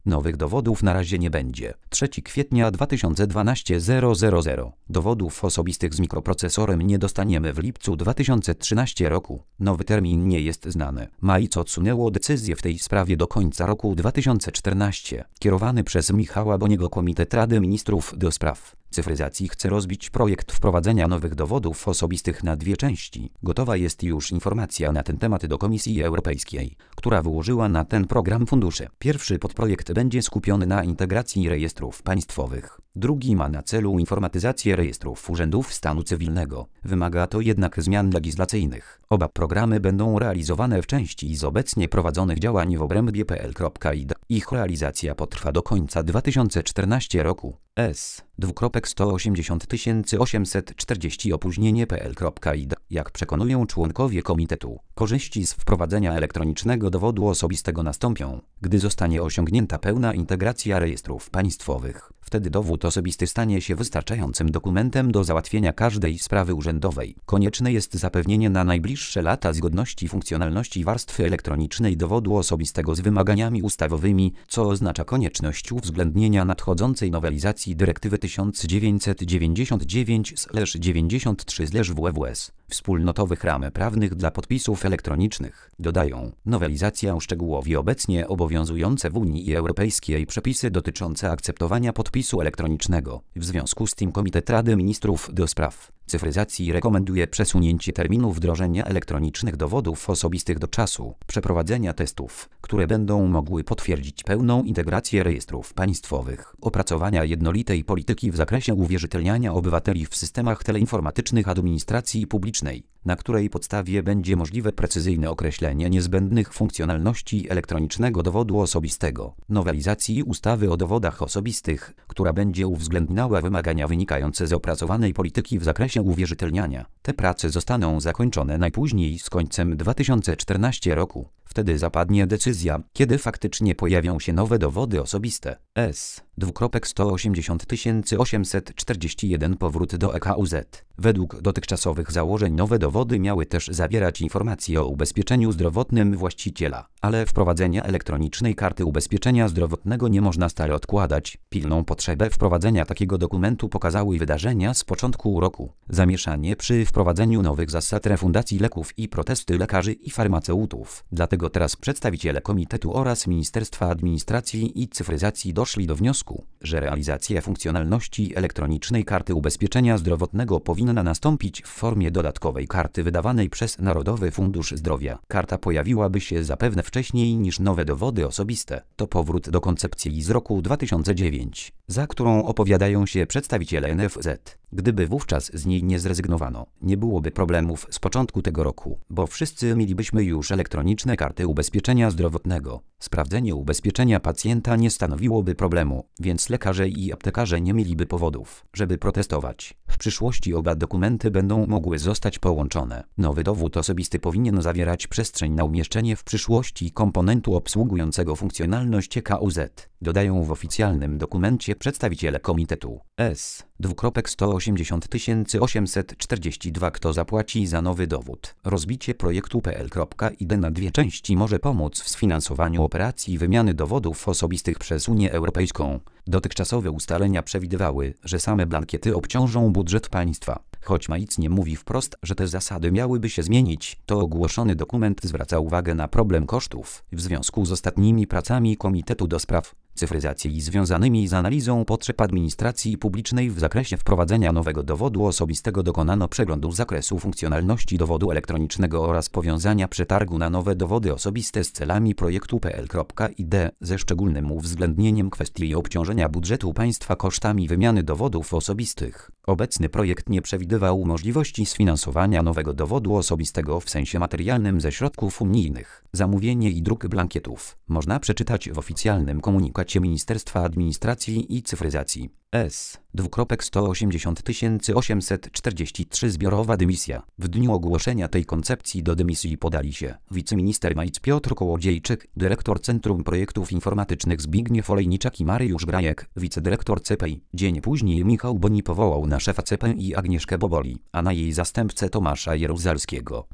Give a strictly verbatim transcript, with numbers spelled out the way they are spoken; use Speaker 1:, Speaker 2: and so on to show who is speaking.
Speaker 1: Nowych dowodów na razie nie będzie. trzeciego kwietnia dwa tysiące dwunastego. Dowodów osobistych z mikroprocesorem nie dostaniemy w lipcu dwa tysiące trzynastego roku. Nowy termin nie jest znany. Majc odsunęło decyzję w tej sprawie do końca roku dwa tysiące czternastego. Kierowany przez Michała Boniego Komitet Rady Ministrów do spraw cyfryzacji chce rozbić projekt wprowadzenia nowych dowodów osobistych na dwie części. Gotowa jest już informacja na ten temat do Komisji Europejskiej, która wyłożyła na ten program fundusze. Pierwszy podprojekt będzie skupiony na integracji rejestrów państwowych. Drugi ma na celu informatyzację rejestrów urzędów stanu cywilnego. Wymaga to jednak zmian legislacyjnych. Oba programy będą realizowane w części z obecnie prowadzonych działań w obrębie P L I D. Ich realizacja potrwa do końca dwa tysiące czternastego roku. S. sto osiemdziesiąt tysięcy osiemset czterdzieści opóźnienie P L I D. Jak przekonują członkowie komitetu, korzyści z wprowadzenia elektronicznego dowodu osobistego nastąpią, gdy zostanie osiągnięta pełna integracja rejestrów państwowych. Wtedy dowód osobisty stanie się wystarczającym dokumentem do załatwienia każdej sprawy urzędowej. Konieczne jest zapewnienie na najbliższe lata zgodności funkcjonalności warstwy elektronicznej dowodu osobistego z wymaganiami ustawowymi, co oznacza konieczność uwzględnienia nadchodzącej nowelizacji dyrektywy tysiąc dziewięćset dziewięćdziesiąt dziewięć dziewięćdziesiąt trzy W W S, wspólnotowych ram prawnych dla podpisów elektronicznych. Dodają, nowelizacja uszczegółowi obecnie obowiązujące w Unii Europejskiej przepisy dotyczące akceptowania podpisu elektronicznego. W związku z tym Komitet Rady Ministrów do spraw cyfryzacji rekomenduje przesunięcie terminu wdrożenia elektronicznych dowodów osobistych do czasu przeprowadzenia testów, które będą mogły potwierdzić pełną integrację rejestrów państwowych, opracowania jednolitej polityki w zakresie uwierzytelniania obywateli w systemach teleinformatycznych administracji publicznej, na której podstawie będzie możliwe precyzyjne określenie niezbędnych funkcjonalności elektronicznego dowodu osobistego, nowelizacji ustawy o dowodach osobistych, która będzie uwzględniała wymagania wynikające z opracowanej polityki w zakresie uwierzytelniania. Te prace zostaną zakończone najpóźniej z końcem dwa tysiące czternastego roku. Wtedy zapadnie decyzja, kiedy faktycznie pojawią się nowe dowody osobiste. S. sto osiemdziesiąt tysięcy osiemset czterdzieści jeden powrót do E K U Z. Według dotychczasowych założeń nowe dowody miały też zawierać informacje o ubezpieczeniu zdrowotnym właściciela, ale wprowadzenia elektronicznej karty ubezpieczenia zdrowotnego nie można stale odkładać. Pilną potrzebę wprowadzenia takiego dokumentu pokazały wydarzenia z początku roku. Zamieszanie przy wprowadzeniu nowych zasad refundacji leków i protesty lekarzy i farmaceutów. Dlatego teraz przedstawiciele komitetu oraz Ministerstwa Administracji i Cyfryzacji doszli do wniosku, że realizacja funkcjonalności elektronicznej karty ubezpieczenia zdrowotnego powinna nastąpić w formie dodatkowej karty wydawanej przez Narodowy Fundusz Zdrowia. Karta pojawiłaby się zapewne wcześniej niż nowe dowody osobiste. To powrót do koncepcji z roku dwa tysiące dziewiątego, za którą opowiadają się przedstawiciele N F Z. Gdyby wówczas z niej nie zrezygnowano, nie byłoby problemów z początku tego roku, bo wszyscy mielibyśmy już elektroniczne karty ubezpieczenia zdrowotnego. Sprawdzenie ubezpieczenia pacjenta nie stanowiłoby problemu, więc lekarze i aptekarze nie mieliby powodów, żeby protestować. W przyszłości oba dokumenty będą mogły zostać połączone. Nowy dowód osobisty powinien zawierać przestrzeń na umieszczenie w przyszłości komponentu obsługującego funkcjonalność E K U Z. Dodają w oficjalnym dokumencie przedstawiciele komitetu. S. sto osiemdziesiąt tysięcy osiemset czterdzieści dwa Kto zapłaci za nowy dowód? Rozbicie projektu P L I D na dwie części może pomóc w sfinansowaniu operacji wymiany dowodów osobistych przez Unię Europejską. Dotychczasowe ustalenia przewidywały, że same blankiety obciążą budżet państwa. Choć Majc nie mówi wprost, że te zasady miałyby się zmienić, to ogłoszony dokument zwraca uwagę na problem kosztów w związku z ostatnimi pracami Komitetu do Spraw Cyfryzacji i związanymi z analizą potrzeb administracji publicznej w zakresie wprowadzenia nowego dowodu osobistego. Dokonano przeglądu zakresu funkcjonalności dowodu elektronicznego oraz powiązania przetargu na nowe dowody osobiste z celami projektu P L I D ze szczególnym uwzględnieniem kwestii obciążenia budżetu państwa kosztami wymiany dowodów osobistych. Obecny projekt nie przewidywał możliwości sfinansowania nowego dowodu osobistego w sensie materialnym ze środków unijnych. Zamówienie i druk blankietów można przeczytać w oficjalnym komunikacie Ministerstwa Administracji i Cyfryzacji. S. sto osiemdziesiąt tysięcy osiemset czterdzieści trzy Zbiorowa dymisja. W dniu ogłoszenia tej koncepcji do dymisji podali się wiceminister Majc Piotr Kołodziejczyk, dyrektor Centrum Projektów Informatycznych Zbigniew Olejniczak i Mariusz Grajek, wicedyrektor C P I. Dzień później Michał Boni powołał na szefa C P I Agnieszkę Boboli, a na jej zastępcę Tomasza Jaruzelskiego.